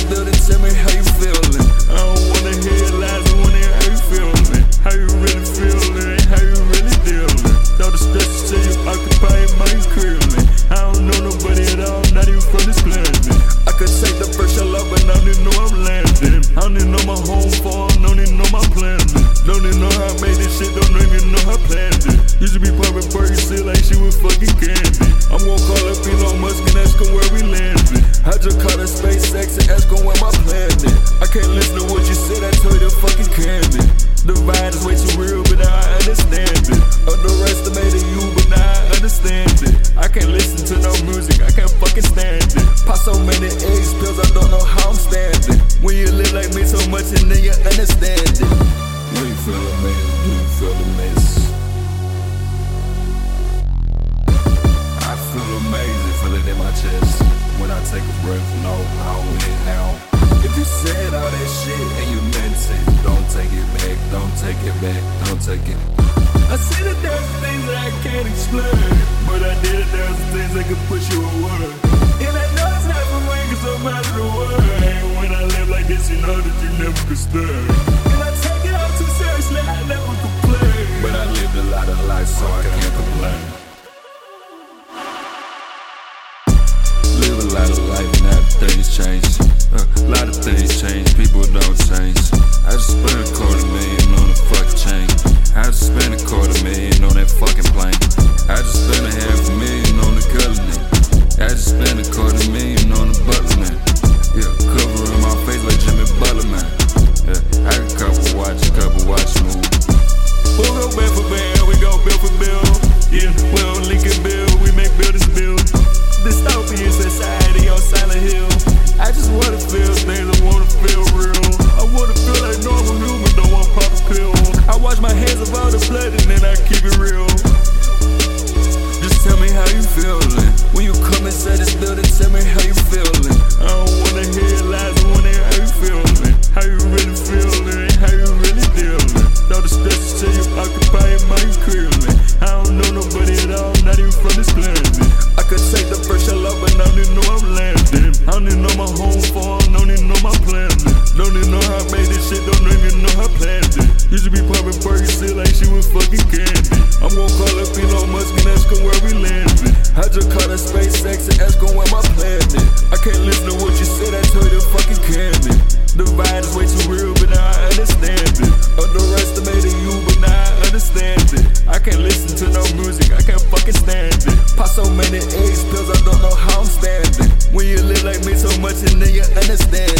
building, tell me how you feeling. I don't wanna hear lies, I wanna hear how you feeling. How you really feeling, how you really dealing. All the stress till you occupy your mind clearly. I don't know nobody at all, not even from this planet. I could take the first shot up, but I don't even know I'm landing. I don't even know my home farm, don't even know my planet. Don't even know how I made this shit, don't even know how I planned it. Used to be popping Percocet like she was fucking candy. I'm gonna call up Elon Musk and ask him where we landed. I just called her SpaceX and ask him where my planet. I can't listen to what you said, I told you to fucking candy. The vibe is way too real, but now I understand it. Underestimated you, but now I understand it. I can't listen to no music, I can't fucking stand it. Pop so many eggs pills, I don't know how I'm standing. When you live like me so much and then you understand it. Do you feel amazing? Do you feel the mess? I feel amazing, feel it in my chest. When I take a breath, no, I don't hit now. If you said all that shit and you meant it, don't take it back, don't take it back, don't take it. I see that there's things that I can't explain, but I did it, there's things that can push you away. And I know it's not for me, cause I'm out of the way. When I live like this, you know that you never could stay. And I take it all too seriously, I never complain. But I lived a lot of life, so I can't complain. Live a lot of life, now things change. A lot of things change, people don't change. I just spent $250,000 on a fucking chain. I just spent $250,000 on that fucking plane. I just spent $500,000 on the colony. I just spent $250,000 on the butler, man. Yeah, covering my face like Jimmy Butler, man. Yeah, I got a couple watch moves. We'll go band for band, we go bill for bill. Yeah, we don't link and build, we make buildings build. Dystopian society on Silent Hill. I just wanna feel things, I wanna feel real. I wanna feel like normal human, don't wanna pop a pill. I wash my hands of all the blood and then I keep it real. Just tell me how you feeling. When you come inside this building, tell me how you feeling. I don't wanna hear lies, I wanna hear how you feeling. How you really feeling, how you really dealing. All the stress till you occupy your mind clearly. I don't know nobody at all, not even from this planet. I could take the first shot up, but I don't even know I'm landing. I don't even know my home farm, don't even know my planet. Don't even know how I made this shit, don't even know how I planned it. Used to be popping Percocet like she was fucking candy. I'm gonna call up Elon Musk and ask him where we landed. I just called her SpaceX and ask him where my planet. I can't listen to what you said, I told you to fucking candy. The vibe is way too real, but now I understand it. Underestimated you, but now I understand it. I can't listen to no music, I can't fucking stand it. Pop so many eggs pills, I don't know how I'm standing. When you live like me so much and then you understand